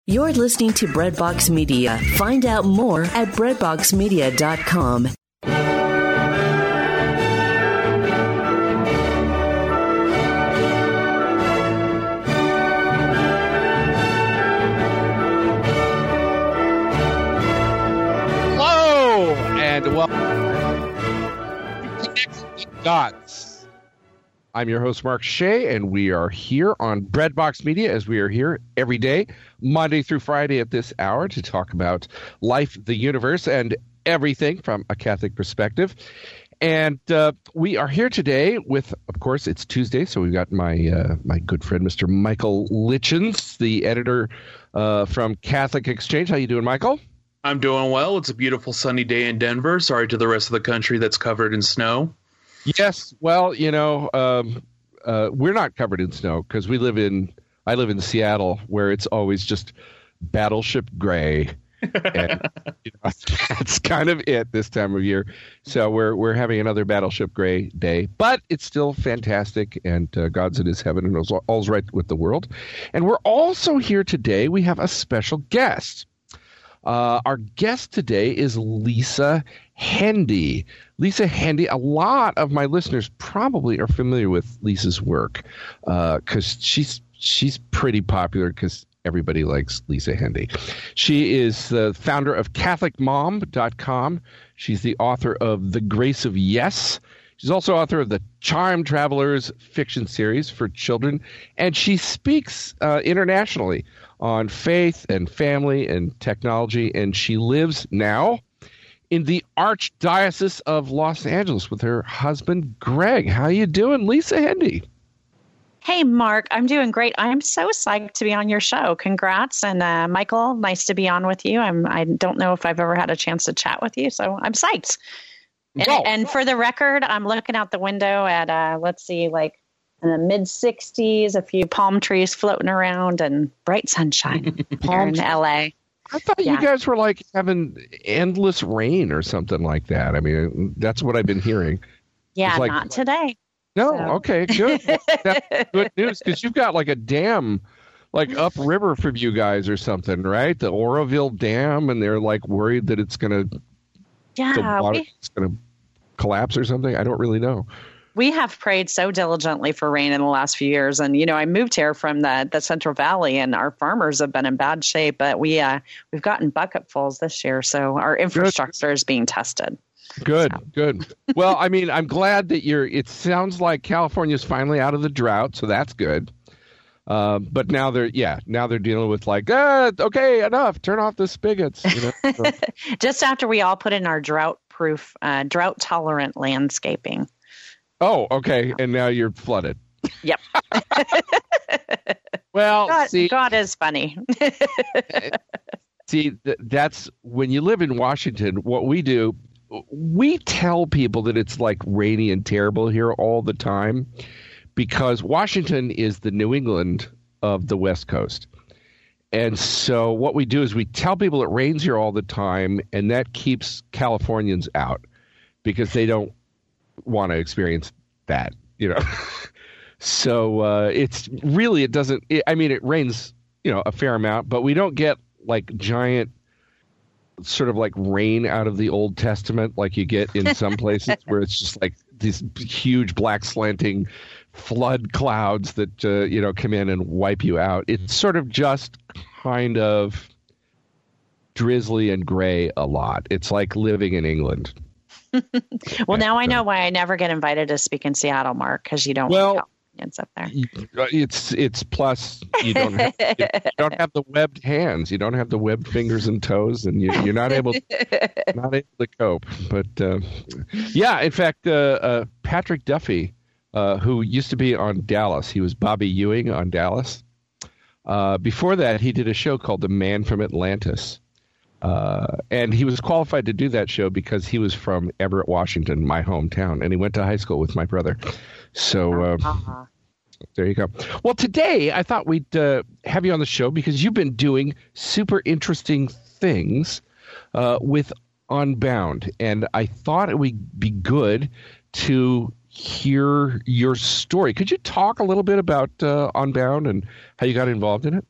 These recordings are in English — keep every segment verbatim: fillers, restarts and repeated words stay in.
You're listening to Breadbox Media. Find out more at breadbox media dot com. Hello, and welcome to Dots. I'm your host, Mark Shea, and we are here on Breadbox Media, as we are here every day, Monday through Friday at this hour, to talk about life, the universe, and everything from a Catholic perspective. And uh, we are here today with, of course, it's Tuesday, so we've got my uh, my good friend, Mister Michael Litchens, the editor uh, from Catholic Exchange. How you doing, Michael? I'm doing well. It's a beautiful sunny day in Denver. Sorry to the rest of the country that's covered in snow. Yes, well, you know, um, uh, we're not covered in snow because we live in, I live in Seattle, where it's always just battleship gray. And you know, that's kind of it this time of year. So we're we're having another battleship gray day, but it's still fantastic, and uh, God's in his heaven, and all's, all's right with the world. And we're also here today. We have a special guest. Uh, our guest today is Lisa Hendey. Lisa Hendey, a lot of my listeners probably are familiar with Lisa's work because uh, she's she's pretty popular because everybody likes Lisa Hendey. She is the founder of Catholic Mom dot com. She's the author of The Grace of Yes. She's also author of the Charm Travelers fiction series for children, and she speaks uh, internationally on faith and family and technology, and she lives now in the Archdiocese of Los Angeles with her husband, Greg. How you doing, Lisa Hendey? Hey, Mark, I'm doing great. I'm so psyched to be on your show. Congrats. And uh, Michael, nice to be on with you. I'm, I don't know if I've ever had a chance to chat with you, so I'm psyched. And, and for the record, I'm looking out the window at, uh, let's see, like in the mid sixties, a few palm trees floating around and bright sunshine here in L A. I thought yeah. you guys were like having endless rain or something like that. I mean, that's what I've been hearing. Yeah, like, not today. No, so. Okay, good. That's good news because you've got like a dam like upriver from you guys or something, right? The Oroville Dam, and they're like worried that it's going to yeah, the water we- is going to collapse or something. I don't really know. We have prayed so diligently for rain in the last few years. And, you know, I moved here from the, the Central Valley, and our farmers have been in bad shape, but we, uh, we've gotten bucketfuls this year. So our infrastructure good. is being tested. Good, so. good. Well, I mean, I'm glad that you're, it sounds like California's finally out of the drought, so that's good. Uh, but now they're, yeah, now they're dealing with like, ah, okay, enough, turn off the spigots. You know? So. Just after we all put in our drought-proof, uh, drought-tolerant landscaping. Oh, okay. And now you're flooded. Yep. well, God, see, God is funny. see, th- that's when you live in Washington, what we do, we tell people that it's like rainy and terrible here all the time because Washington is the New England of the West Coast. And so what we do is we tell people it rains here all the time, and that keeps Californians out because they don't want to experience that, you know. So uh, it's really, it doesn't, it, I mean, it rains, you know, a fair amount, but we don't get like giant sort of like rain out of the Old Testament like you get in some places where it's just like these huge black slanting flood clouds that, uh, you know, come in and wipe you out. It's sort of just kind of drizzly and gray a lot. It's like living in England. Well, now I know why I never get invited to speak in Seattle, Mark, because you don't well, want Californians up there. It's it's plus you don't have, you don't have the webbed hands, you don't have the webbed fingers and toes, and you, you're not able to, not able to cope. But uh, yeah, in fact, uh, uh, Patrick Duffy, uh, who used to be on Dallas, he was Bobby Ewing on Dallas. Uh, before that, he did a show called The Man from Atlantis. Uh, and he was qualified to do that show because he was from Everett, Washington, my hometown, and he went to high school with my brother. So uh, uh-huh. There you go. Well, today I thought we'd uh, have you on the show because you've been doing super interesting things uh, with Unbound, and I thought it would be good to hear your story. Could you talk a little bit about uh, Unbound and how you got involved in it?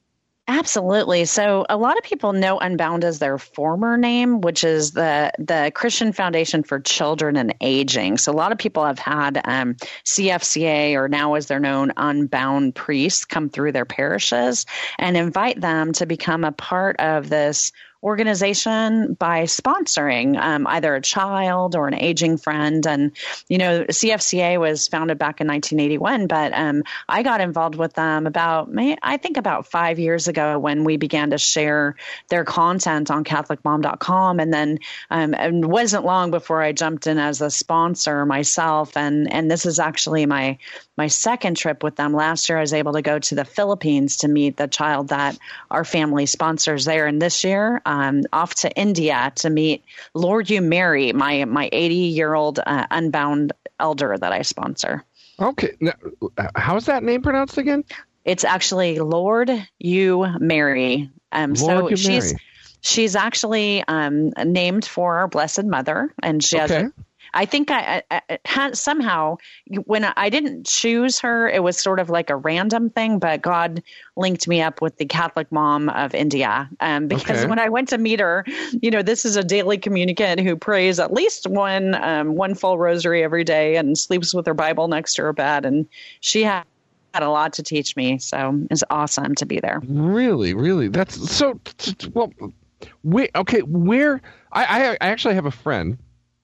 Absolutely. So a lot of people know Unbound as their former name, which is the the Christian Foundation for Children and Aging. So a lot of people have had um, C F C A, or now as they're known, Unbound priests, come through their parishes and invite them to become a part of this organization by sponsoring um, either a child or an aging friend. And, you know, C F C A was founded back in nineteen eighty-one, but um, I got involved with them about, I think about five years ago when we began to share their content on Catholic Mom dot com. And then um, it wasn't long before I jumped in as a sponsor myself. And, and this is actually my my second trip with them. Last year, I was able to go to the Philippines to meet the child that our family sponsors there. And this year, um, off to India to meet Lord You Mary, my my eighty-year-old uh, Unbound elder that I sponsor. Okay. Now, how's that name pronounced again? It's actually Lord You Mary. Um, Lord so You she's Mary. she's actually um, named for our Blessed Mother, and she has. Okay. A, I think I, I, I had, somehow when I didn't choose her, it was sort of like a random thing, but God linked me up with the Catholic Mom of India. Um, because Okay. when I went to meet her, you know, this is a daily communicant who prays at least one, um, one full rosary every day and sleeps with her Bible next to her bed. And she had, had a lot to teach me. So it's awesome to be there. Really, really. That's so, well, wait, okay, where, I, I, I actually have a friend.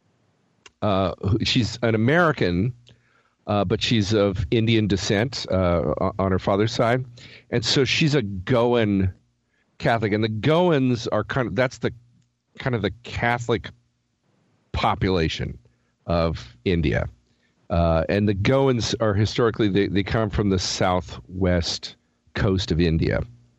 Uh, who- she's an American, uh, but she's of Indian descent uh, on her father's side, and so she's a Goan Catholic. And the Goans are kind of that's the kind of the Catholic population of India, uh, and the Goans are historically they, they come from the southwest coast of India.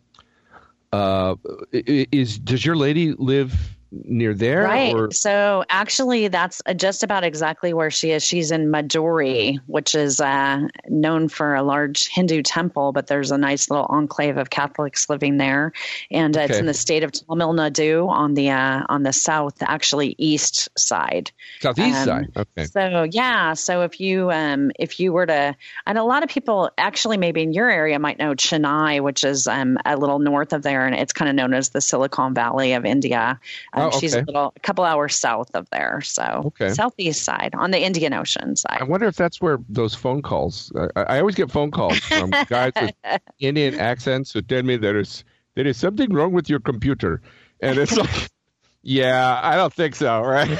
Uh, i- is does your lady live near there? Right. Or? So actually, that's uh, just about exactly where she is. She's in Maduri, which is uh, known for a large Hindu temple, but there's a nice little enclave of Catholics living there, and uh, it's Okay. in the state of Tamil Nadu on the uh, on the south, actually east side. Southeast Um, side. Okay. So yeah, so if you um, if you were to, and a lot of people actually maybe in your area might know Chennai, which is um, a little north of there, and it's kind of known as the Silicon Valley of India. Um, Oh, She's a okay. little a couple hours south of there, so Okay. southeast side on the Indian Ocean side. I wonder if that's where those phone calls. I, I always get phone calls from guys with Indian accents who tell me there is there is something wrong with your computer, and it's like, yeah, I don't think so, right?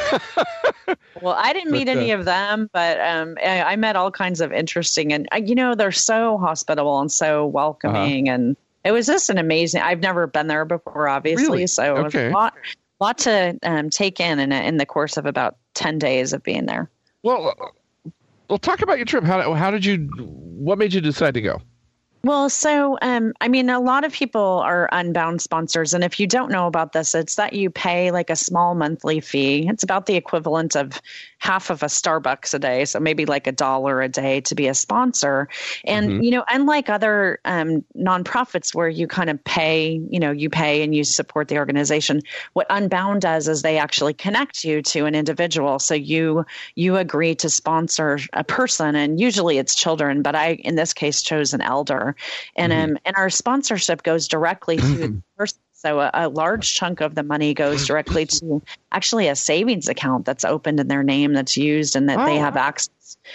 Well, I didn't meet But, uh, any of them, but um, I, I met all kinds of interesting, and uh, you know, they're so hospitable and so welcoming, Uh-huh. and it was just an amazing. I've never been there before, obviously, Really? so it was Okay. a lot, lot to um, take in in, in the course of about ten days of being there. well, uh, well, talk about your trip. How how did you? What made you decide to go? Well, so, um, I mean, a lot of people are Unbound sponsors. And if you don't know about this, it's that you pay like a small monthly fee. It's about the equivalent of half of a Starbucks a day. So maybe like a dollar a day to be a sponsor. And, Mhm. you know, unlike other um, nonprofits where you kind of pay, you know, you pay and you support the organization, what Unbound does is they actually connect you to an individual. So you, you agree to sponsor a person, and usually it's children, but I, in this case, chose an elder. And Mhm. um, and our sponsorship goes directly to the person. So a, a large chunk of the money goes directly to actually a savings account that's opened in their name, that's used, and that they Oh. have access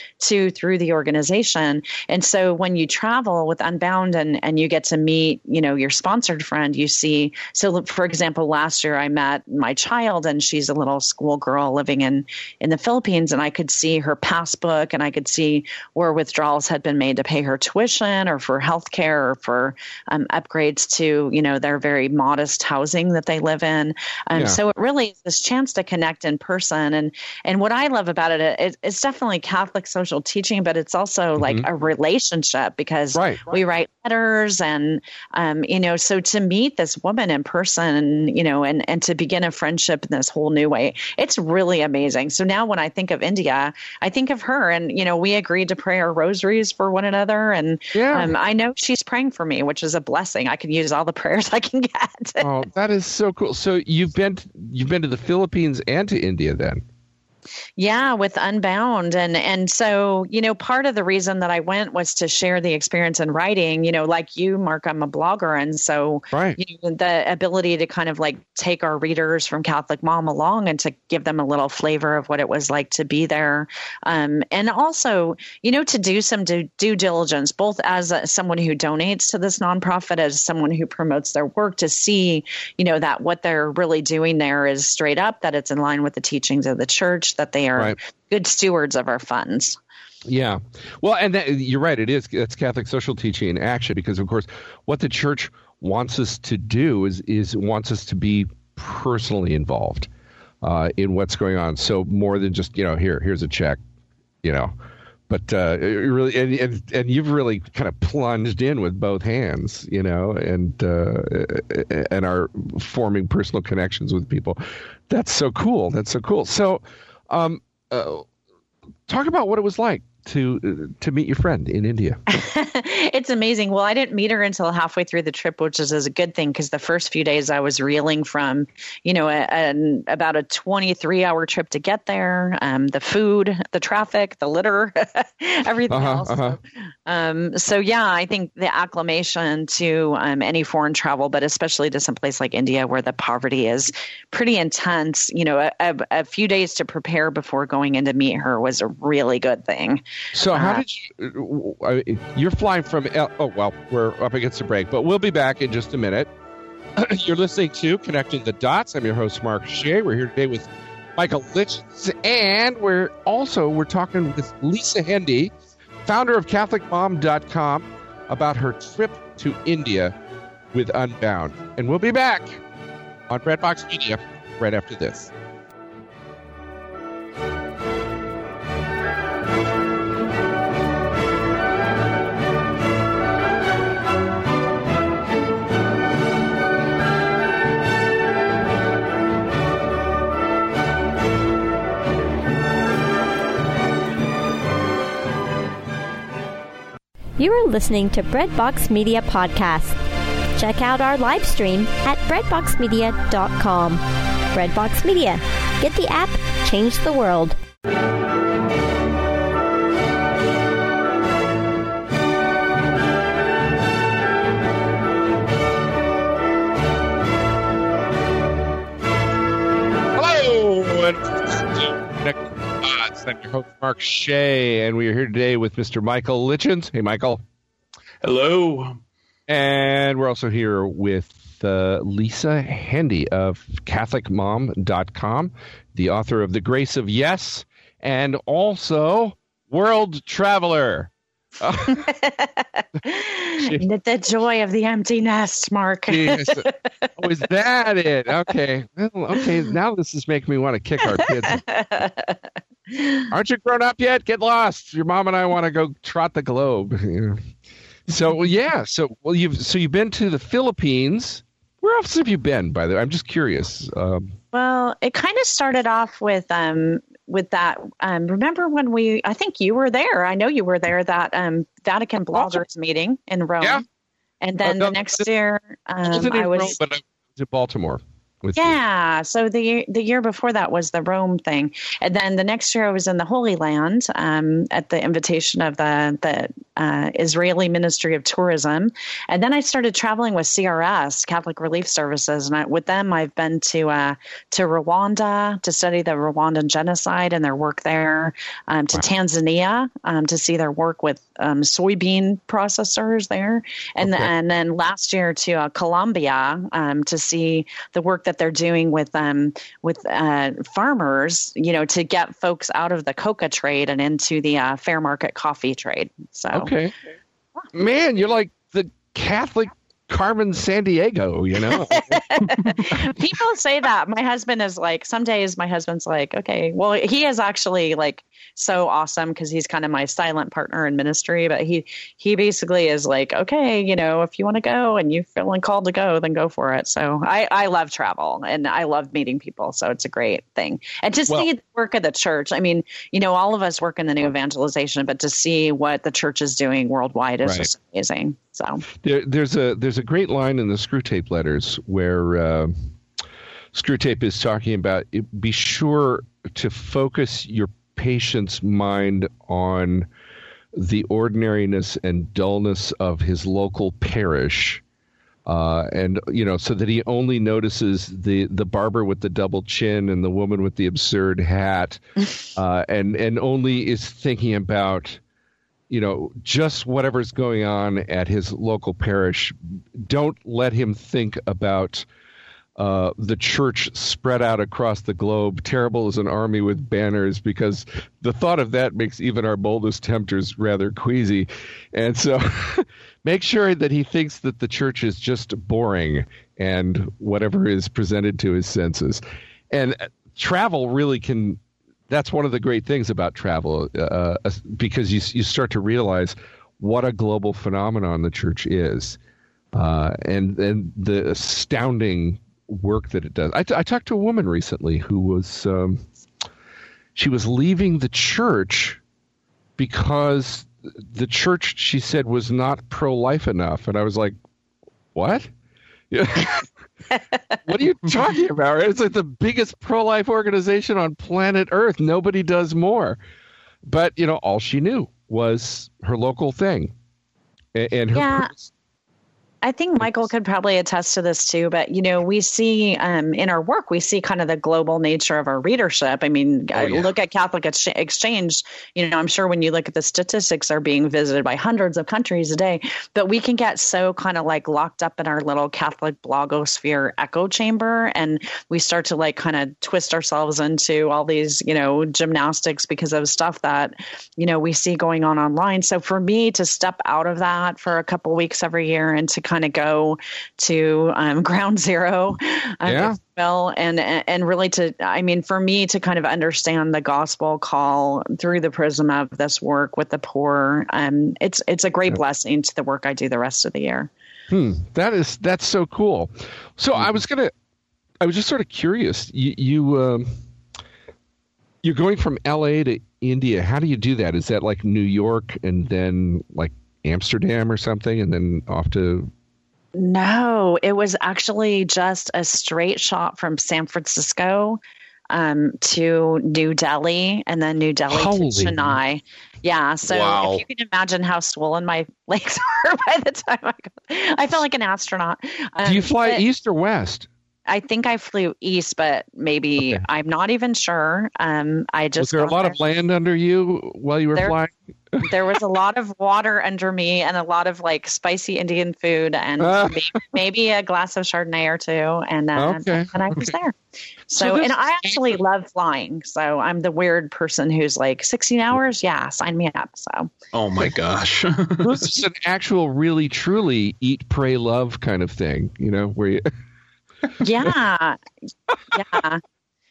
to through the organization. And so when you travel with Unbound and, and you get to meet, you know, your sponsored friend, you see, so for example, last year I met my child, and she's a little schoolgirl living in, in the Philippines, and I could see her passbook, and I could see where withdrawals had been made to pay her tuition or for healthcare or for um, upgrades to, you know, their very modest housing that they live in. Um, Yeah. So it really is this chance to connect in person. And, and what I love about it, it it's definitely Catholic social teaching, but it's also like a relationship, because Right. we write letters and, um, you know, so to meet this woman in person, you know, and, and to begin a friendship in this whole new way, it's really amazing. So now when I think of India, I think of her, and, you know, we agreed to pray our rosaries for one another. And Yeah. um, I know she's praying for me, which is a blessing. I can use all the prayers I can get. Oh, that is so cool. So you've been you've been to the Philippines and to India then? Yeah, with Unbound. And and so, you know, part of the reason that I went was to share the experience in writing. You know, like you, Mark, I'm a blogger. And so right. you know, the ability to kind of like take our readers from Catholic Mom along and to give them a little flavor of what it was like to be there. Um, and also, you know, to do some due, due diligence, both as a, someone who donates to this nonprofit, as someone who promotes their work, to see, you know, that what they're really doing there is straight up, that it's in line with the teachings of the church, that they are right. good stewards of our funds. Yeah. Well, and that, you're right. It is. It's Catholic social teaching in action, because, of course, what the church wants us to do is, is wants us to be personally involved uh, in what's going on. So more than just, you know, here, here's a check, you know, but uh, it really, and, and, and you've really kind of plunged in with both hands, you know, and, uh, and are forming personal connections with people. That's so cool. That's so cool. So, um, uh, talk about what it was like to uh, to meet your friend in India. It's amazing. Well, I didn't meet her until halfway through the trip, which is, is a good thing, because the first few days I was reeling from, you know, a, a, about a twenty-three hour trip to get there, um, the food, the traffic, the litter, everything uh-huh, else. Uh-huh. Um, so, yeah, I think the acclimation to um, any foreign travel, but especially to some place like India where the poverty is pretty intense, you know, a, a, a few days to prepare before going in to meet her was a really good thing. So how uh, did you, uh, you're flying from, L- oh, well, we're up against a break, but we'll be back in just a minute. You're listening to Connecting the Dots. I'm your host, Mark Shea. We're here today with Michael Litchens, and we're also, we're talking with Lisa Hendy, founder of Catholic Mom dot com, about her trip to India with Unbound. And we'll be back on Breadbox Media right after this. You are listening to Breadbox Media Podcast. Check out our live stream at breadbox media dot com. Breadbox Media. Get the app, change the world. Hello, and welcome to Connecting the Dots. I'm your host, Mark Shea, and we are here today with Mister Michael Litchens. Hey, Michael. Hello. And we're also here with uh, Lisa Hendy of Catholic Mom dot com, the author of The Grace of Yes, and also World Traveler. Uh, the joy of the empty nest, Mark. Yes. Oh, is that it? Okay. Well, okay. Now this is making me want to kick our kids. Aren't you grown up yet? Get lost. Your mom and I want to go trot the globe. You know. So well, yeah. So well, you've so you've been to the Philippines. Where else have you been? By the way, I'm just curious. Um, well, it kind of started off with um with that. Um, remember when we? I think you were there. I know you were there. That um Vatican bloggers meeting in Rome. Yeah. And then uh, no, the next year, um, I wasn't in I was. Rome, but I was in Baltimore. With yeah, you. so the the year before that was the Rome thing, and then the next year I was in the Holy Land um, at the invitation of the the uh, Israeli Ministry of Tourism, and then I started traveling with C R S, Catholic Relief Services, and I, with them I've been to uh, to Rwanda to study the Rwandan genocide and their work there, um, to wow. Tanzania um, to see their work with um, soybean processors there, and okay. then and then last year to uh, Colombia um, to see the work that they're doing with um with uh, farmers, you know, to get folks out of the coca trade and into the uh, fair market coffee trade. So, okay, man, you're like the Catholic Carmen Sandiego, you know. People say that. My husband is like, some days my husband's like, okay, well, he is actually like so awesome because he's kind of my silent partner in ministry, but he he basically is like, okay, you know, if you want to go and you're feeling called to go, then go for it. So I, I love travel and I love meeting people. So it's a great thing. And to well, see the work of the church, I mean, you know, all of us work in the new evangelization, but to see what the church is doing worldwide is right. just amazing. So there, there's a there's a great line in the Screw Tape Letters where uh, Screwtape is talking about, it, be sure to focus your patient's mind on the ordinariness and dullness of his local parish. Uh, and, you know, so that he only notices the, the barber with the double chin and the woman with the absurd hat, uh, and, and only is thinking about, you know, just whatever's going on at his local parish. Don't let him think about uh, the church spread out across the globe, terrible as an army with banners, because the thought of that makes even our boldest tempters rather queasy. And so make sure that he thinks that the church is just boring and whatever is presented to his senses. And travel really can, that's one of the great things about travel, uh, because you you start to realize what a global phenomenon the church is, uh, and, and the astounding work that it does. I, t- I talked to a woman recently who was, um, she was leaving the church because the church, she said, was not pro-life enough. And I was like, what? Yeah. What are you talking about? It's like the biggest pro-life organization on planet Earth. Nobody does more. But, you know, all she knew was her local thing. And, and her yeah. purpose. I think Michael could probably attest to this too, but you know, we see um, in our work, we see kind of the global nature of our readership. I mean, oh, yeah. Look at Catholic Ex- Exchange. You know, I'm sure when you look at the statistics, are being visited by hundreds of countries a day. But we can get so kind of like locked up in our little Catholic blogosphere echo chamber, and we start to like kind of twist ourselves into all these, you know, gymnastics because of stuff that, you know, we see going on online. So for me to step out of that for a couple weeks every year and to kind of go to um, ground zero, um, yeah. well, and and really to, I mean, for me to kind of understand the gospel call through the prism of this work with the poor, um, it's it's a great yeah. blessing to the work I do the rest of the year. Hmm, that is that's so cool. So I was gonna, I was just sort of curious. You, you um, you're going from L A to India. How do you do that? Is that like New York and then like Amsterdam or something, and then off to? No, it was actually just a straight shot from San Francisco um, to New Delhi, and then New Delhi Holy. to Chennai. Yeah, so wow. if you can imagine how swollen my legs were by the time I got, I felt like an astronaut. Um, do you fly east or west? I think I flew east, but maybe okay. I'm not even sure. Um, I just was there a lot there. of land under you while you were there, flying? There was a lot of water under me, and a lot of like spicy Indian food, and uh. maybe, maybe a glass of Chardonnay or two, and uh, okay. and I was there. So, so and I actually love flying. So I'm the weird person who's like sixteen hours. Yeah, sign me up. So. Oh my gosh. This is an actual, really, truly eat, pray, love kind of thing. You know, where you. Yeah. Yeah.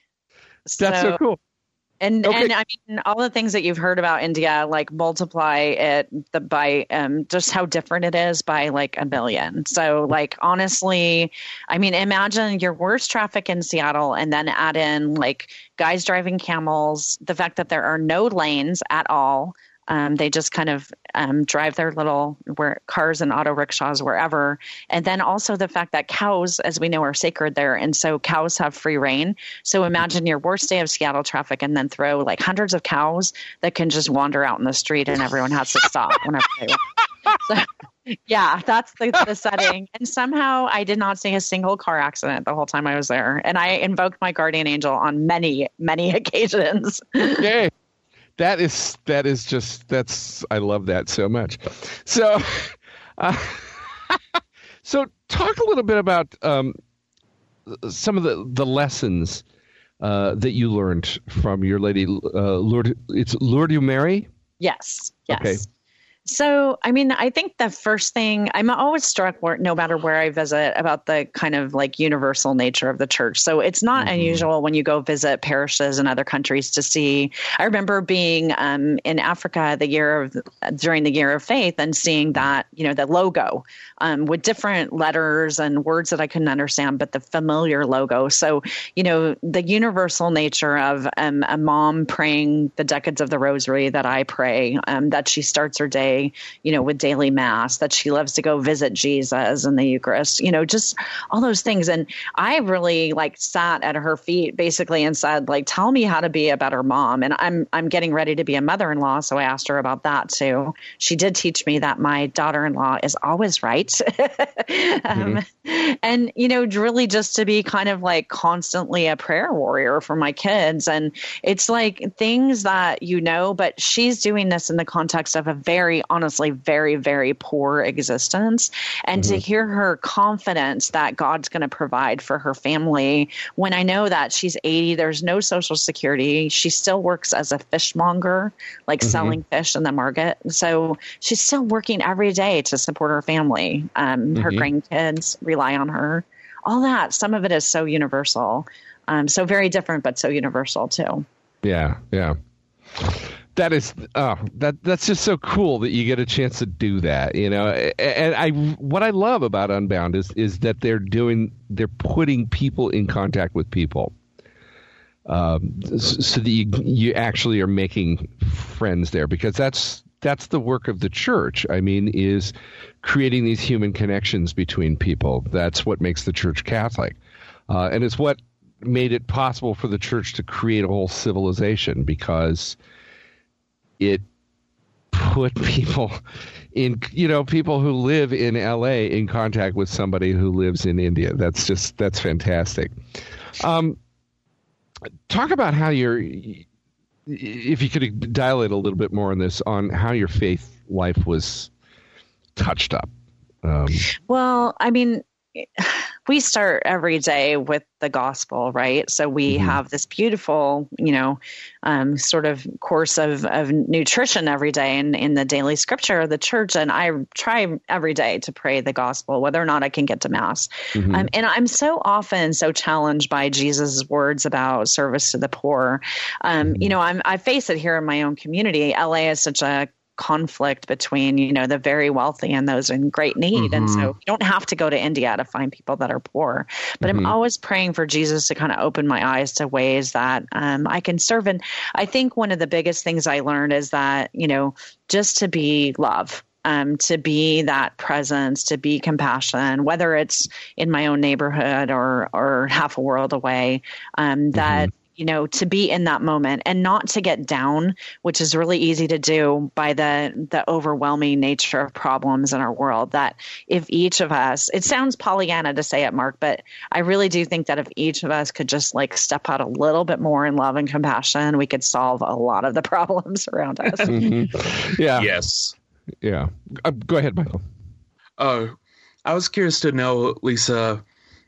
So, that's so cool. And okay. and I mean, all the things that you've heard about India, like multiply it the, by um, just how different it is by like a million. So like, honestly, I mean, imagine your worst traffic in Seattle and then add in like guys driving camels, the fact that there are no lanes at all. Um, they just kind of um, drive their little where, cars and auto rickshaws wherever. And then also the fact that cows, as we know, are sacred there. And so cows have free reign. So imagine your worst day of Seattle traffic and then throw like hundreds of cows that can just wander out in the street and everyone has to stop whenever they want. So, yeah, that's the, the setting. And somehow I did not see a single car accident the whole time I was there. And I invoked my guardian angel on many, many occasions. Yay. That is that is just that's I love that so much. So, uh, so talk a little bit about um, some of the the lessons uh, that you learned from your lady uh, Lourdes. It's Lourdes Mary. Yes. Yes. Okay. So, I mean, I think the first thing, I'm always struck where, no matter where I visit, about the kind of like universal nature of the church. So it's not mm-hmm. unusual when you go visit parishes in other countries to see. I remember being um, in Africa the year of during the Year of Faith and seeing that, you know, the logo um, with different letters and words that I couldn't understand, but the familiar logo. So, you know, the universal nature of um, a mom praying the decades of the rosary that I pray, um, that she starts her day day, you know, with daily mass, that she loves to go visit Jesus in the Eucharist, you know, just all those things. And I really like sat at her feet basically and said, like, tell me how to be a better mom. And I'm, I'm getting ready to be a mother-in-law. So I asked her about that too. She did teach me that my daughter-in-law is always right. um, mm-hmm. And, you know, really just to be kind of like constantly a prayer warrior for my kids. And it's like things that, you know, but she's doing this in the context of a very, honestly, very, very poor existence. And mm-hmm. to hear her confidence that God's going to provide for her family, when I know that she's eighty, there's no social security. She still works as a fishmonger, like mm-hmm. selling fish in the market. So she's still working every day to support her family. Um, mm-hmm. Her grandkids rely on her. All that, some of it is so universal. Um, so very different, but so universal too. Yeah, yeah. That is, oh, that that's just so cool that you get a chance to do that, you know. And I, what I love about Unbound is is that they're doing, they're putting people in contact with people, um, so that you you actually are making friends there, because that's that's the work of the church. I mean, is creating these human connections between people. That's what makes the church Catholic, uh, and it's what made it possible for the church to create a whole civilization, because it put people in, you know, people who live in L A in contact with somebody who lives in India. That's just, that's fantastic. Um, talk about how you're, if you could dilate a little bit more on this, on how your faith life was touched up. Um, well, I mean, we start every day with the gospel, right? So we mm-hmm. have this beautiful, you know, um, sort of course of, of nutrition every day in, in the daily scripture of the church. And I try every day to pray the gospel, whether or not I can get to mass. Mm-hmm. Um, and I'm so often so challenged by Jesus' words about service to the poor. Um, mm-hmm. You know, I'm, I face it here in my own community. L A is such a conflict between, you know, the very wealthy and those in great need. Mm-hmm. And so you don't have to go to India to find people that are poor, but mm-hmm. I'm always praying for Jesus to kind of open my eyes to ways that um, I can serve. And I think one of the biggest things I learned is that, you know, just to be love, um, to be that presence, to be compassion, whether it's in my own neighborhood or, or half a world away, um, that, mm-hmm. you know, to be in that moment and not to get down, which is really easy to do by the the overwhelming nature of problems in our world. That if each of us, it sounds Pollyanna to say it, Mark, but I really do think that if each of us could just like step out a little bit more in love and compassion, we could solve a lot of the problems around us. Mm-hmm. Yeah. Yes. Yeah. Uh, go ahead, Michael. Uh, I was curious to know, Lisa,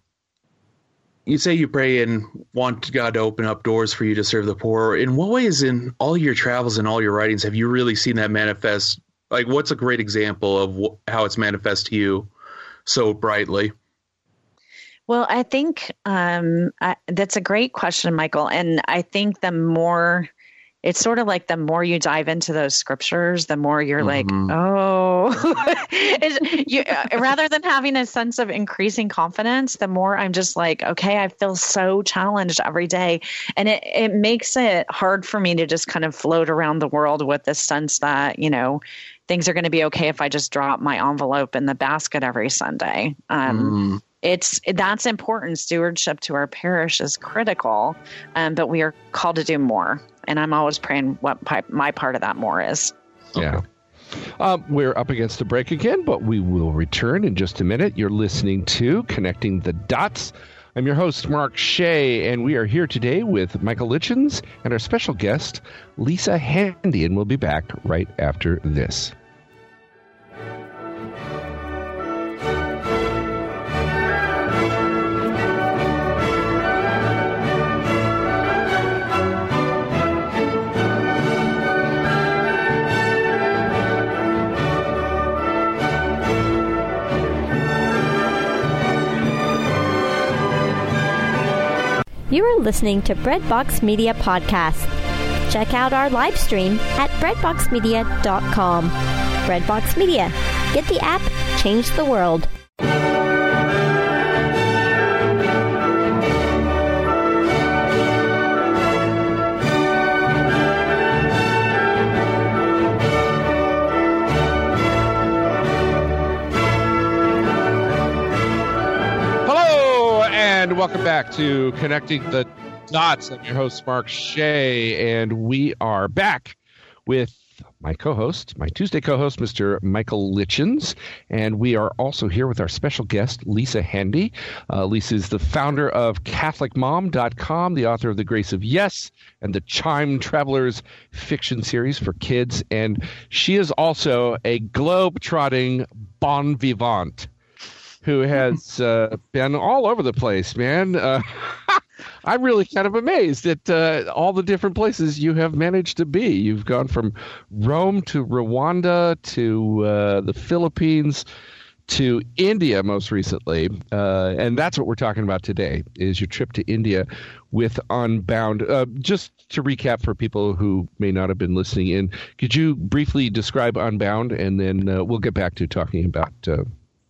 you say you pray and want God to open up doors for you to serve the poor. In what ways in all your travels and all your writings have you really seen that manifest? Like, what's a great example of wh- how it's manifest to you so brightly? Well, I think um, I, that's a great question, Michael. And I think the more, it's sort of like the more you dive into those scriptures, the more you're mm-hmm. like, oh, you, rather than having a sense of increasing confidence, the more I'm just like, okay, I feel so challenged every day. And it, it makes it hard for me to just kind of float around the world with this sense that, you know, things are going to be okay if I just drop my envelope in the basket every Sunday. Um, mm. It's that's important. Stewardship to our parish is critical, um, but we are called to do more. And I'm always praying what my part of that more is. Yeah. Um, we're up against a break again, but we will return in just a minute. You're listening to Connecting the Dots. I'm your host, Mark Shea, and we are here today with Michael Litchens and our special guest, Lisa Handy, and we'll be back right after this. You are listening to Breadbox Media Podcast. Check out our live stream at breadbox media dot com. Breadbox Media. Get the app, change the world. Welcome back to Connecting the Dots. I'm your host, Mark Shea, and we are back with my co-host, my Tuesday co-host, Mister Michael Litchens, and we are also here with our special guest, Lisa Handy. Uh, Lisa is the founder of Catholic Mom dot com, the author of The Grace of Yes and the Chime Travelers fiction series for kids, and she is also a globe-trotting bon vivant who has uh, been all over the place, man. Uh, I'm really kind of amazed at uh, all the different places you have managed to be. You've gone from Rome to Rwanda to uh, the Philippines to India most recently. Uh, and that's what we're talking about today, is your trip to India with Unbound. Uh, just to recap for people who may not have been listening in, could you briefly describe Unbound, and then uh, we'll get back to talking about uh,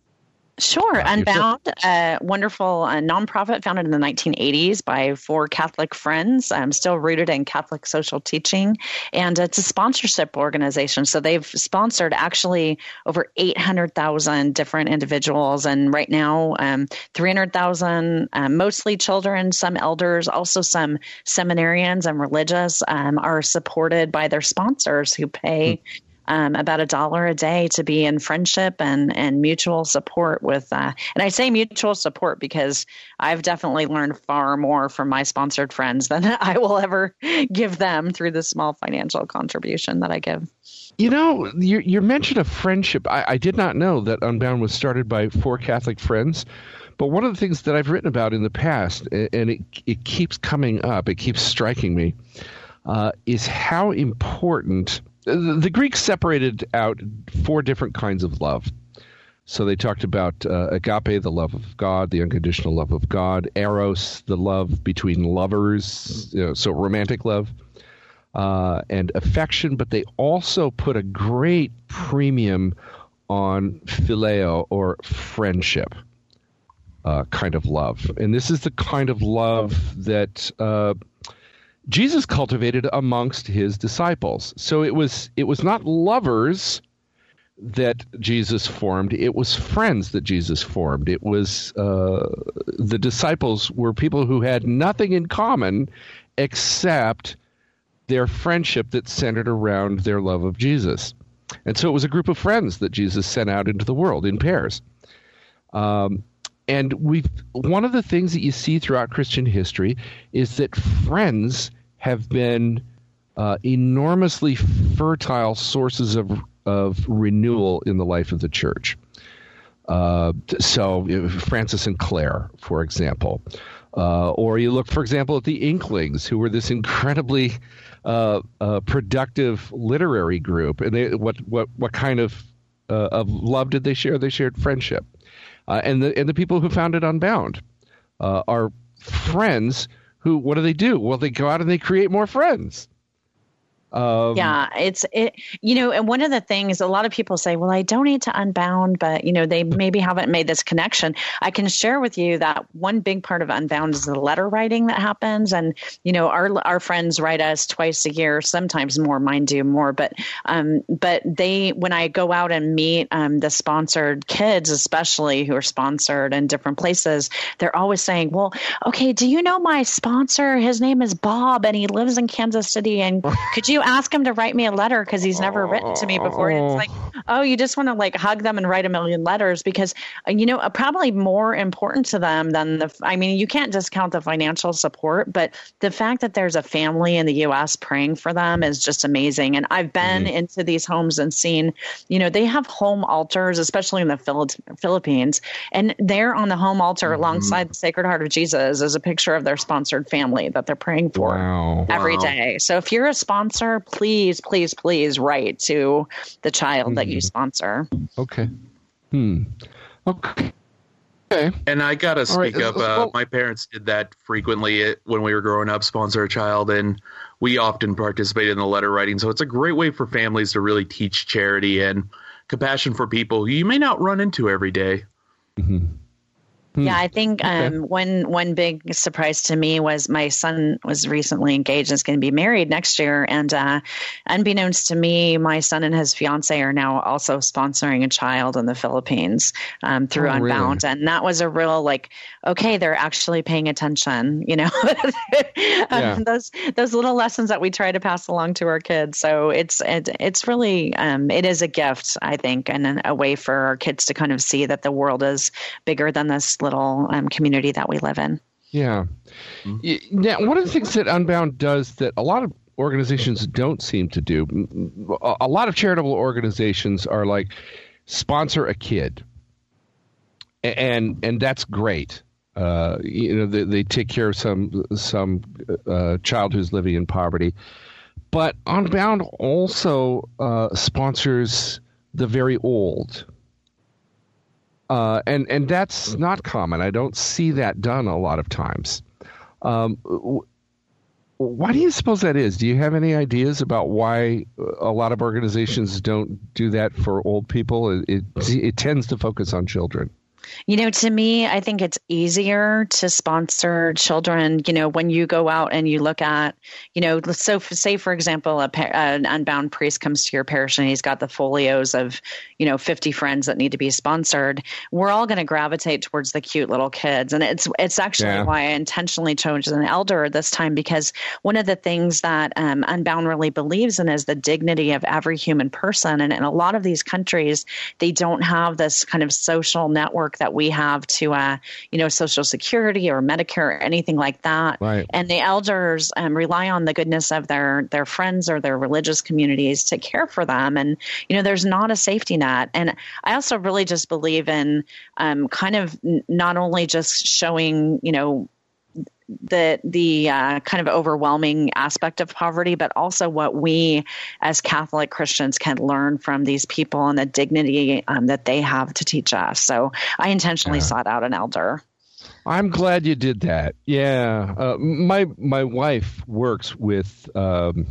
Sure. Unbound, a wonderful uh, nonprofit founded in the nineteen eighties by four Catholic friends, um, still rooted in Catholic social teaching. And it's a sponsorship organization. So they've sponsored actually over eight hundred thousand different individuals. And right now, um, three hundred thousand, um, mostly children, some elders, also some seminarians and religious, um, are supported by their sponsors who pay mm-hmm. Um, about a dollar a day to be in friendship and, and mutual support with, uh, and I say mutual support because I've definitely learned far more from my sponsored friends than I will ever give them through the small financial contribution that I give. You know, your, your mention of friendship, I, I did not know that Unbound was started by four Catholic friends. But one of the things that I've written about in the past, and it, it keeps coming up, it keeps striking me, uh, is how important. The Greeks separated out four different kinds of love. So they talked about uh, agape, the love of God, the unconditional love of God, eros, the love between lovers, you know, so romantic love, uh, and affection. But they also put a great premium on phileo, or friendship uh, kind of love. And this is the kind of love that uh, Jesus cultivated amongst his disciples. So it was it was not lovers that Jesus formed. It was friends that Jesus formed. It was uh, the disciples were people who had nothing in common except their friendship that centered around their love of Jesus. And so it was a group of friends that Jesus sent out into the world in pairs. Um, And we've one of the things that you see throughout Christian history is that friends have been uh, enormously fertile sources of of renewal in the life of the church. Uh, so Francis and Clare, for example, uh, or you look, for example, at the Inklings, who were this incredibly uh, uh, productive literary group. And they, what what what kind of uh, of love did they share? They shared friendship. Uh, and the and the people who founded Unbound uh, are friends who, what do they do? Well, they go out and they create more friends. Um, yeah, it's it. You know, and one of the things a lot of people say, well, I donate to Unbound, but you know, they maybe haven't made this connection. I can share with you that one big part of Unbound is the letter writing that happens, and you know, our our friends write us twice a year, sometimes more. Mine do more, but um, but they when I go out and meet um, the sponsored kids, especially who are sponsored in different places, they're always saying, well, okay, do you know my sponsor? His name is Bob, and he lives in Kansas City, and could you ask him to write me a letter because he's never written to me before. It's like, oh, you just want to like hug them and write a million letters because, you know, probably more important to them than the, I mean, you can't discount the financial support, but the fact that there's a family in the U S praying for them is just amazing. And I've been mm-hmm. into these homes and seen, you know, they have home altars, especially in the Phil- Philippines. And there on the home altar mm-hmm. alongside the Sacred Heart of Jesus is a picture of their sponsored family that they're praying for wow. every wow. day. So if you're a sponsor, please, please, please write to the child mm-hmm. that you sponsor. Okay. Hmm. Okay. Okay. And I gotta speak right. up. Uh, well, my parents did that frequently when we were growing up, sponsor a child, and we often participated in the letter writing. So it's a great way for families to really teach charity and compassion for people who you may not run into every day. Mm-hmm. Yeah, I think um, okay. one one big surprise to me was my son was recently engaged and is going to be married next year. And uh, unbeknownst to me, my son and his fiance are now also sponsoring a child in the Philippines um, through oh, Unbound. Really? And that was a real like, okay, they're actually paying attention, you know, um, yeah. those those little lessons that we try to pass along to our kids. So it's it, it's really um, it is a gift, I think, and a way for our kids to kind of see that the world is bigger than this little um, community that we live in. Yeah. Mm-hmm. Now, one of the things that Unbound does that a lot of organizations don't seem to do, a lot of charitable organizations are like, sponsor a kid. And and that's great. Uh, you know, they, they take care of some some uh, child who's living in poverty. But Unbound also uh, sponsors the very old. Uh, and, and that's not common. I don't see that done a lot of times. Um, why do you suppose that is? Do you have any ideas about why a lot of organizations don't do that for old people? It, it, it tends to focus on children. You know, to me, I think it's easier to sponsor children, you know, when you go out and you look at, you know, so say, for example, a, an Unbound priest comes to your parish and he's got the folios of, you know, fifty friends that need to be sponsored. We're all going to gravitate towards the cute little kids. And it's it's actually yeah. why I intentionally chose an elder this time, because one of the things that um, Unbound really believes in is the dignity of every human person. And in a lot of these countries, they don't have this kind of social network that we have to, uh, you know, Social Security or Medicare or anything like that. Right. And the elders um, rely on the goodness of their their friends or their religious communities to care for them. And, you know, there's not a safety net. And I also really just believe in um, kind of n- not only just showing, you know, the the uh, kind of overwhelming aspect of poverty, but also what we as Catholic Christians can learn from these people and the dignity um, that they have to teach us. So I intentionally yeah. sought out an elder. I'm glad you did that. Yeah. Uh, my my wife works with um,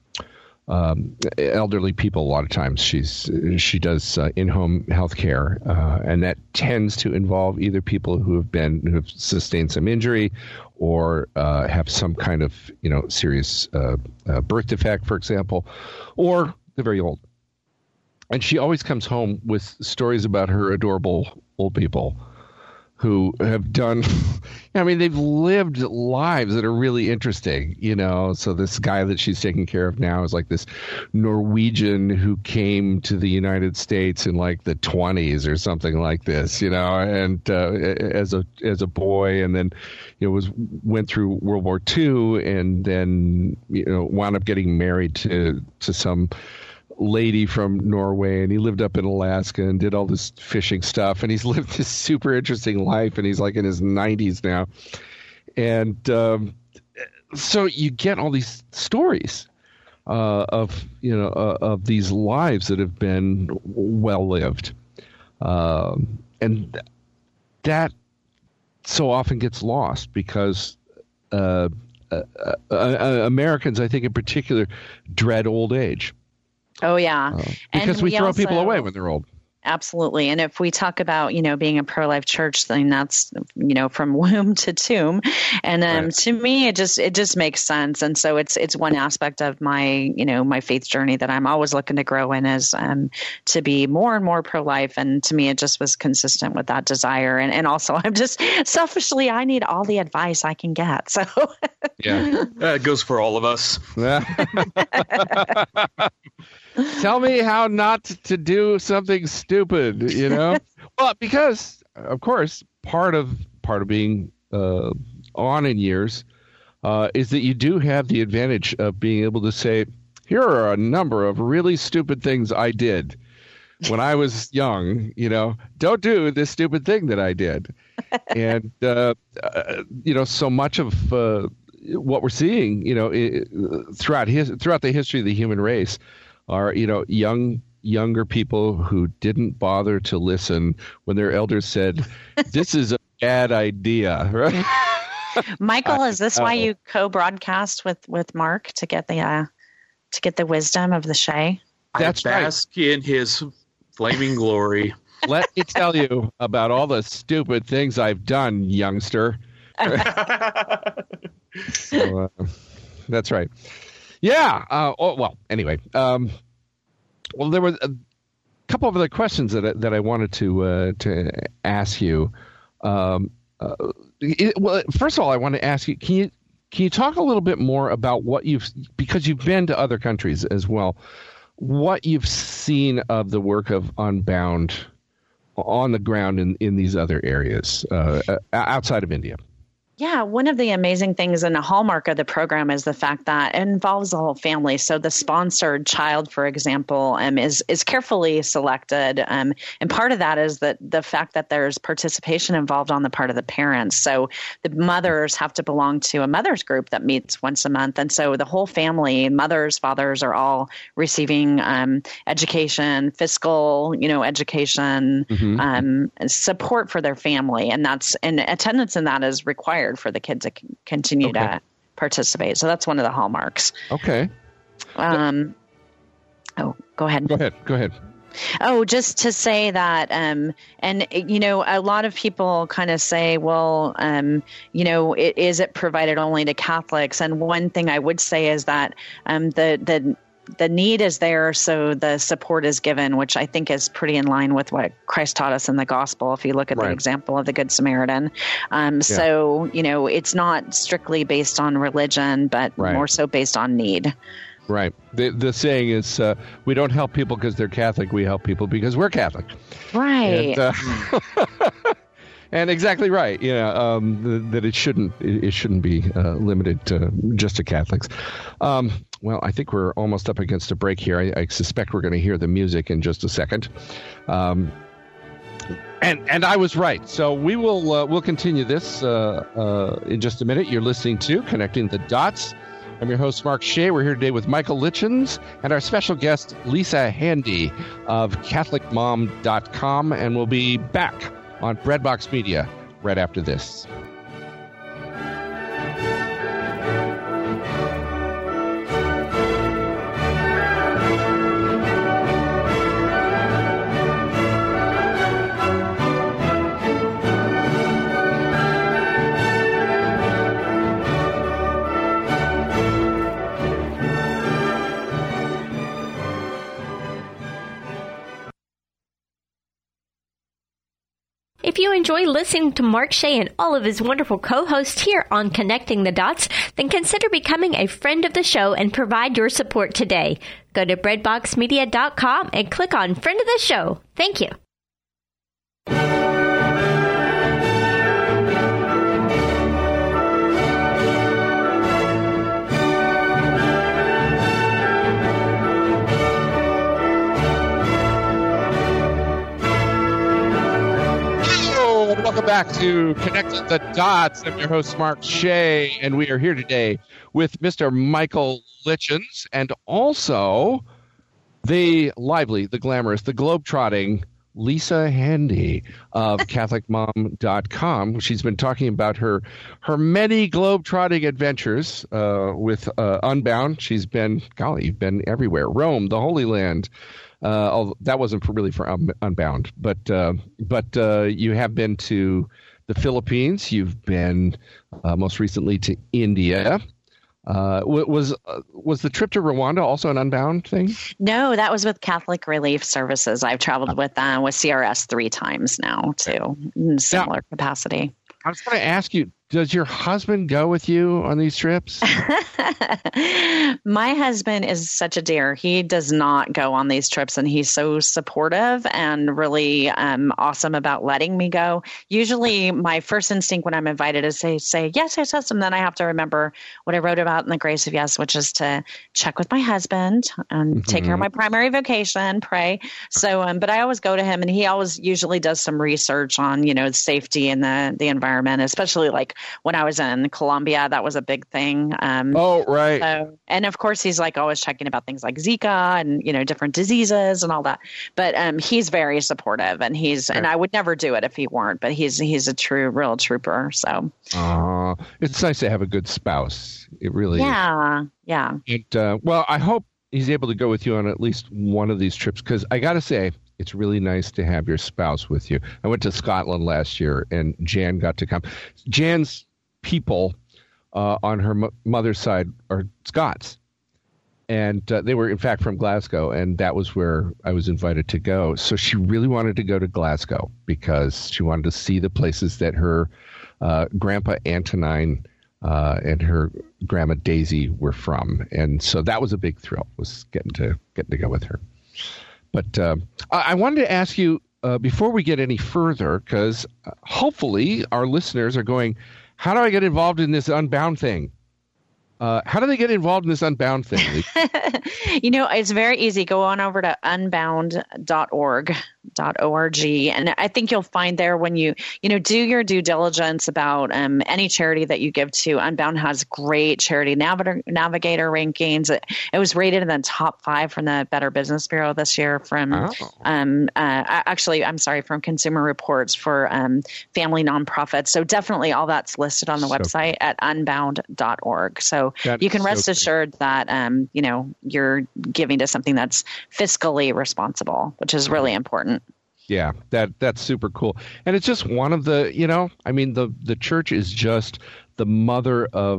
um, elderly people a lot of times. She's she does uh, in-home healthcare, uh, and that tends to involve either people who have been who have sustained some injury or uh, have some kind of, you know, serious uh, uh, birth defect, for example, or they're very old. And she always comes home with stories about her adorable old people who have done, I mean, they've lived lives that are really interesting, you know. So this guy that she's taking care of now is like this Norwegian who came to the United States in like the twenties or something like this, you know, and uh, as a as a boy, and then, you know, was went through World War Two, and then, you know, wound up getting married to to some lady from Norway, and he lived up in Alaska and did all this fishing stuff, and he's lived this super interesting life, and he's like in his nineties now. And um, so you get all these stories uh, of, you know, uh, of these lives that have been well lived. Um, and that so often gets lost because uh, uh, uh, Americans, I think in particular, dread old age. Oh, yeah. Uh, because and we, we throw also, people away when they're old. Absolutely. And if we talk about, you know, being a pro-life church, then that's, you know, from womb to tomb. And um, right. to me, it just it just makes sense. And so it's it's one aspect of my, you know, my faith journey that I'm always looking to grow in is um, to be more and more pro-life. And to me, it just was consistent with that desire. And, and also, I'm just selfishly, I need all the advice I can get. So yeah, that goes for all of us. Tell me how not to do something stupid, you know? Well, because, of course, part of part of being uh, on in years uh, is that you do have the advantage of being able to say, here are a number of really stupid things I did when I was young, you know? Don't do this stupid thing that I did. And, uh, uh, you know, so much of uh, what we're seeing, you know, it, throughout his, throughout the history of the human race, are, you know, young younger people who didn't bother to listen when their elders said, this is a bad idea, right? Michael, is this why you co-broadcast with, with Mark to get the uh, to get the wisdom of the Shay? That's I bask right. in his flaming glory. let me tell you about all the stupid things I've done, youngster. so, uh, that's right. Yeah. Uh, oh, well, anyway. Um, well, there were a couple of other questions that I, that I wanted to uh, to ask you. Um, uh, it, well, first of all, I want to ask you: Can you can you talk a little bit more about what you've, because you've been to other countries as well, what you've seen of the work of Unbound on the ground in, in these other areas uh, outside of India? Yeah, one of the amazing things and a hallmark of the program is the fact that it involves the whole family. So the sponsored child, for example, um, is is carefully selected. Um, and part of that is that the fact that there's participation involved on the part of the parents. So the mothers have to belong to a mother's group that meets once a month. And so the whole family, mothers, fathers, are all receiving um, education, fiscal, you know, education, mm-hmm. um, support for their family. And that's, and attendance in that is required for the kids to c- continue okay. to participate. So that's one of the hallmarks. Okay. Um, oh, go ahead. Go ahead. Go ahead. Oh, just to say that, um, and, you know, a lot of people kind of say, well, um, you know, it, is it provided only to Catholics? And one thing I would say is that um, the, the, the need is there, so the support is given, which I think is pretty in line with what Christ taught us in the gospel, if you look at right. the example of the Good Samaritan. Um, yeah. So, you know, it's not strictly based on religion, but right. more so based on need. Right. The the saying is, uh, we don't help people because they're Catholic. We help people because we're Catholic. Right. And, uh, and exactly right. You know, um, th- that it shouldn't it, it shouldn't be uh, limited to just to Catholics. Um, well, I think we're almost up against a break here. I, I suspect we're going to hear the music in just a second. Um, and and I was right. So we will uh, we'll continue this uh, uh, in just a minute. You're listening to Connecting the Dots. I'm your host, Mark Shea. We're here today with Michael Litchens and our special guest, Lisa Handy of Catholic Mom dot com. And we'll be back on Breadbox Media right after this. If you enjoy listening to Mark Shea and all of his wonderful co-hosts here on Connecting the Dots, then consider becoming a friend of the show and provide your support today. Go to breadbox media dot com and click on Friend of the Show. Thank you. Welcome back to Connecting the Dots. I'm your host, Mark Shea, and we are here today with Mister Michael Litchens and also the lively, the glamorous, the globetrotting Lisa Handy of Catholic Mom dot com. She's been talking about her her many globetrotting adventures uh, with uh, Unbound. She's been, golly, you've been everywhere. Rome, the Holy Land. Uh, although that wasn't for really for un- Unbound, but uh, but uh, you have been to the Philippines. You've been uh, most recently to India. Uh, was uh, was the trip to Rwanda also an Unbound thing? No, that was with Catholic Relief Services. I've traveled with uh, with C R S three times now too, in similar now, capacity. I was going to ask you, does your husband go with you on these trips? My husband is such a dear. He does not go on these trips, and he's so supportive and really um, awesome about letting me go. Usually my first instinct when I'm invited is to say, say yes, yes, yes. And then I have to remember what I wrote about in the Grace of Yes, which is to check with my husband and mm-hmm. take care of my primary vocation, pray. So, um, but I always go to him, and he always usually does some research on, you know, safety and the, the environment, especially like when I was in Colombia, that was a big thing. Um, oh, right. So, and of course, he's like always checking about things like Zika and, you know, different diseases and all that. But um, he's very supportive, and he's right. and I would never do it if he weren't. But he's he's a true, real trooper. So, uh, it's nice to have a good spouse. It really yeah, is. yeah. And uh, well, I hope he's able to go with you on at least one of these trips, because I got to say, it's really nice to have your spouse with you. I went to Scotland last year, and Jan got to come. Jan's people uh, on her m- mother's side are Scots. And uh, they were, in fact, from Glasgow, and that was where I was invited to go. So she really wanted to go to Glasgow because she wanted to see the places that her uh, grandpa Antonine uh, and her grandma Daisy were from. And so that was a big thrill, was getting to getting to go with her. But uh, I-, I wanted to ask you, uh, before we get any further, because uh, hopefully our listeners are going, how do I get involved in this Unbound thing? Uh, how do they get involved in this Unbound thing? You know, it's very easy. Go on over to unbound dot org. .org. And I think you'll find there when you, you know, do your due diligence about um, any charity that you give to. Unbound has great charity navigator, navigator rankings. It, it was rated in the top five from the Better Business Bureau this year from, oh. um, uh, actually, I'm sorry, from Consumer Reports for um, family nonprofits. So definitely all that's listed on the so website cool. at unbound dot org. So that's you can rest so assured cool. that, um, you know, you're giving to something that's fiscally responsible, which is really important. Yeah, that that's super cool. And it's just one of the, you know, I mean, the, the church is just the mother of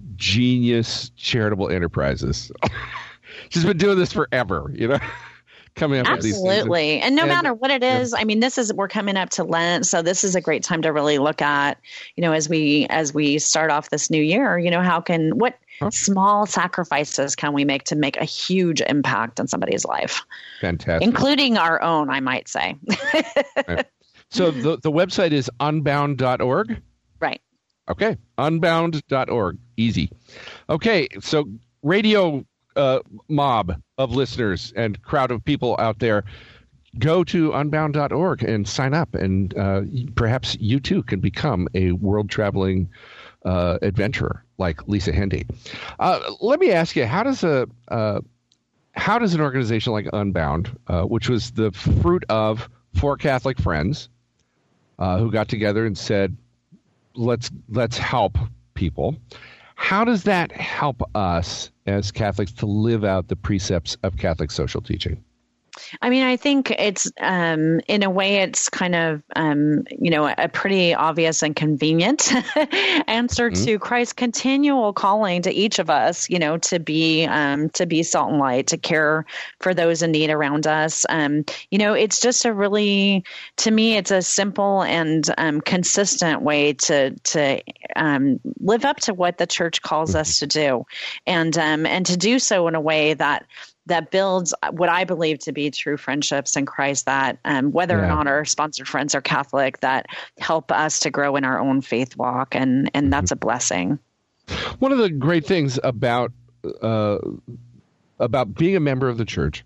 genius charitable enterprises. She's been doing this forever, you know, coming up Absolutely. with these things. Absolutely. And no and, matter what it is, yeah. I mean, this is, we're coming up to Lent. So this is a great time to really look at, you know, as we, as we start off this new year, you know, how can, what huh? small sacrifices can we make to make a huge impact in somebody's life? Fantastic. Including our own, I might say. Right. So the, the website is unbound dot org? Right. Okay. unbound dot org. Easy. Okay. So radio uh, mob of listeners and crowd of people out there, go to unbound dot org and sign up. And uh, perhaps you too can become a world-traveling uh, adventurer like Lisa Hendey. Uh, let me ask you, how does a... Uh, How does an organization like Unbound, uh, which was the fruit of four Catholic friends uh, who got together and said, let's let's help people, how does that help us as Catholics to live out the precepts of Catholic social teaching? I mean, I think it's, um, in a way, it's kind of, um, you know, a pretty obvious and convenient answer mm-hmm. to Christ's continual calling to each of us, you know, to be, um, to be salt and light, to care for those in need around us. Um, you know, it's just a really, to me, it's a simple and um, consistent way to, to um, live up to what the church calls mm-hmm. us to do, and um, and to do so in a way that that builds what I believe to be true friendships in Christ, that um, whether yeah. or not our sponsored friends are Catholic, that help us to grow in our own faith walk. And, and that's a blessing. One of the great things about, uh, about being a member of the church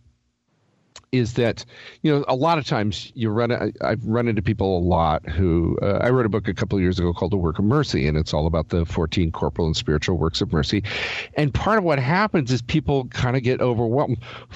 is that, you know, a lot of times you run, I, I've run into people a lot who, uh, I wrote a book a couple of years ago called The Work of Mercy, and it's all about the fourteen corporal and spiritual works of mercy. And part of what happens is people kind of get overwhelmed.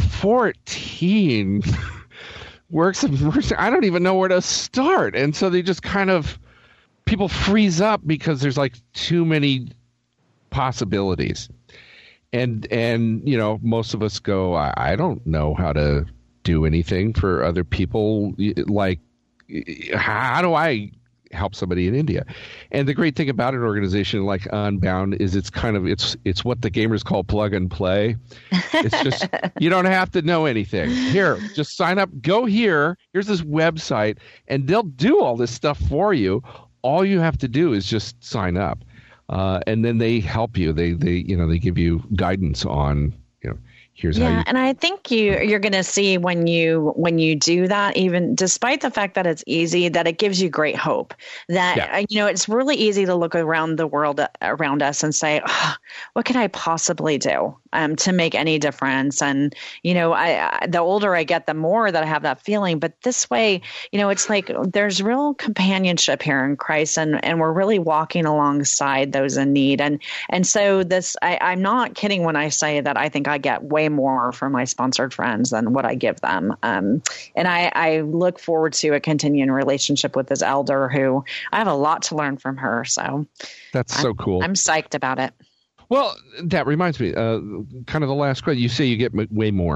fourteen works of mercy. I don't even know where to start. And so they just kind of, people freeze up because there's like too many possibilities. And, and, you know, most of us go, I, I don't know how to do anything for other people. Like, how do I help somebody in India? And the great thing about an organization like Unbound is it's kind of, it's it's what the gamers call plug and play. It's just, you don't have to know anything. Here, just sign up, go here, here's this website, and they'll do all this stuff for you. All you have to do is just sign up. Uh, and then they help you. They, they, you know, they give you guidance on, you know, here's yeah, how you. And I think you you're going to see when you when you do that, even despite the fact that it's easy, that it gives you great hope. That yeah. you know, it's really easy to look around the world around us and say, oh, what could I possibly do um, to make any difference? And you know, I, I the older I get, the more that I have that feeling. But this way, you know, it's like there's real companionship here in Christ, and and we're really walking alongside those in need. And and so this, I, I'm not kidding when I say that I think I get way more from my sponsored friends than what I give them. Um, and I, I look forward to a continuing relationship with this elder who I have a lot to learn from her. So that's I'm, so cool. I'm psyched about it. Well, that reminds me, uh, kind of the last question. You say you get m- way more.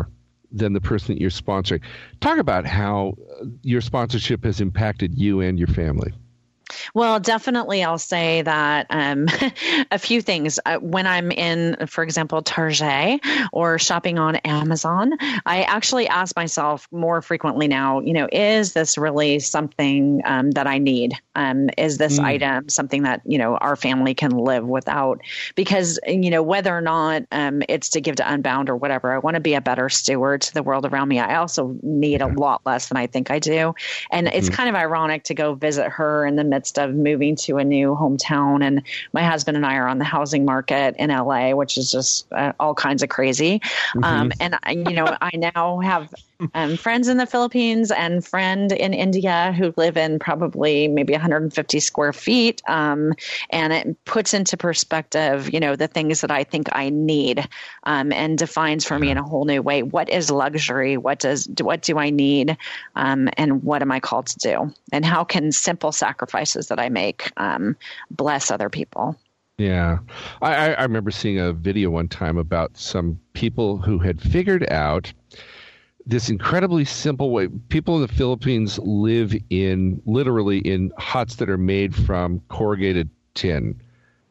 than the person that you're sponsoring. Talk about how your sponsorship has impacted you and your family. Well, definitely, I'll say that um, a few things. Uh, when I'm in, for example, Target or shopping on Amazon, I actually ask myself more frequently now, you know, is this really something um, that I need? Um, is this mm. item something that, you know, our family can live without? Because, you know, whether or not um, it's to give to Unbound or whatever, I want to be a better steward to the world around me. I also need a lot less than I think I do. And mm-hmm. it's kind of ironic to go visit her in the midst of moving to a new hometown. And my husband and I are on the housing market in L A, which is just uh, all kinds of crazy. Mm-hmm. Um, and, you know, I now have um, friends in the Philippines and friend in India who live in probably maybe one hundred fifty square feet. Um, and it puts into perspective, you know, the things that I think I need um, and defines for me in a whole new way. What is luxury? What does, what do I need? Um, and what am I called to do? And how can simple sacrifices that I make um, bless other people? Yeah. I, I remember seeing a video one time about some people who had figured out this incredibly simple way. People in the Philippines live in literally in huts that are made from corrugated tin.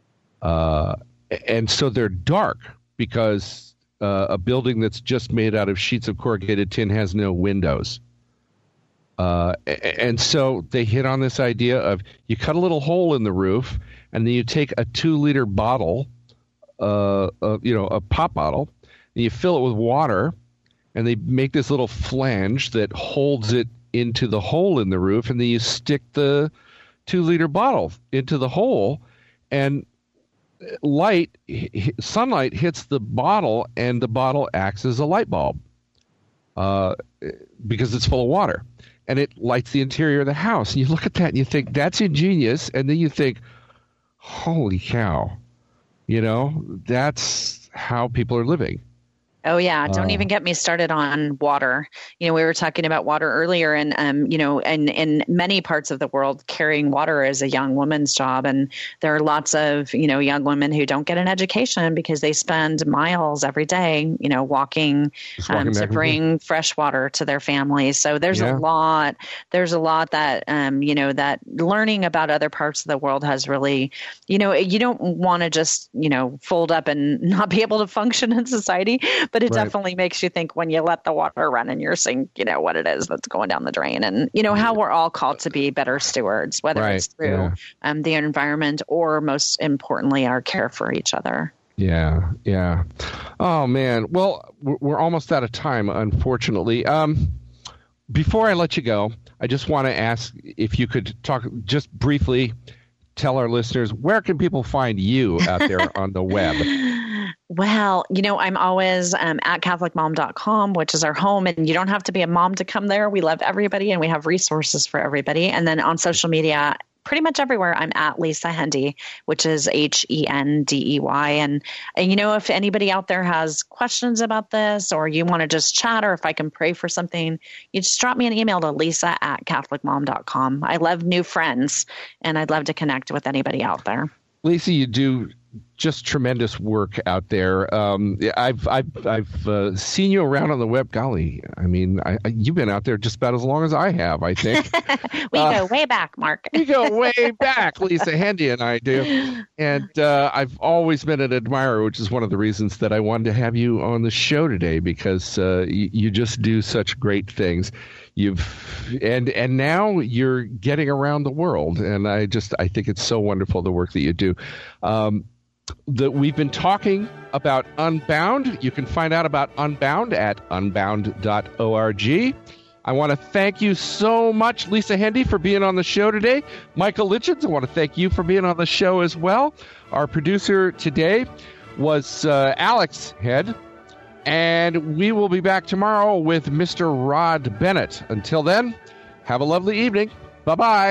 Uh, and so they're dark because uh, a building that's just made out of sheets of corrugated tin has no windows. Uh, and so they hit on this idea of you cut a little hole in the roof, and then you take a two-liter bottle, uh, uh, you know, a pop bottle, and you fill it with water, and they make this little flange that holds it into the hole in the roof, and then you stick the two-liter bottle into the hole, and light, sunlight hits the bottle, and the bottle acts as a light bulb uh, because it's full of water. And it lights the interior of the house. And you look at that and you think, that's ingenious. And then you think, holy cow, you know, that's how people are living. Oh, yeah. Don't uh, even get me started on water. You know, we were talking about water earlier, and, um, you know, and in many parts of the world, carrying water is a young woman's job. And there are lots of, you know, young women who don't get an education because they spend miles every day, you know, walking, walking um, to bring fresh water to their families. So there's yeah. a lot, there's a lot that, um, you know, that learning about other parts of the world has really, you know, you don't want to just, you know, fold up and not be able to function in society. But it right. definitely makes you think when you let the water run in your sink, you know, what it is that's going down the drain, and, you know, how we're all called to be better stewards, whether right. it's through yeah. um, the environment or, most importantly, our care for each other. Yeah. Yeah. Oh, man. Well, we're almost out of time, unfortunately. Um, before I let you go, I just want to ask if you could talk just briefly, tell our listeners, where can people find you out there on the web? Well, you know, I'm always um, at Catholic Mom dot com, which is our home, and you don't have to be a mom to come there. We love everybody, and we have resources for everybody. And then on social media, pretty much everywhere, I'm at Lisa Hendey, which is H E N D E Y. And, and, you know, if anybody out there has questions about this, or you want to just chat, or if I can pray for something, you just drop me an email to Lisa at Catholic Mom dot com. I love new friends, and I'd love to connect with anybody out there. Lisa, you do just tremendous work out there. Um, I've I've I've uh, seen you around on the web. Golly, I mean, I, I, you've been out there just about as long as I have, I think. we uh, go way back, Mark. we go way back. Lisa Hendey and I do, and uh, I've always been an admirer, which is one of the reasons that I wanted to have you on the show today, because uh, you, you just do such great things. You've and and now you're getting around the world, and I just I think it's so wonderful, the work that you do. Um, that we've been talking about Unbound. You can find out about Unbound at unbound dot org. I want to thank you so much, Lisa Hendey, for being on the show today. Michael Litchens, I want to thank you for being on the show as well. Our producer today was uh, Alex Head. And we will be back tomorrow with Mister Rod Bennett. Until then, have a lovely evening. Bye-bye.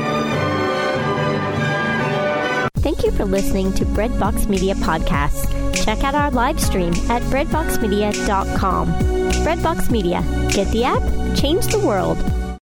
Thank you for listening to Breadbox Media Podcasts. Check out our live stream at breadbox media dot com. Breadbox Media. Get the app, change the world.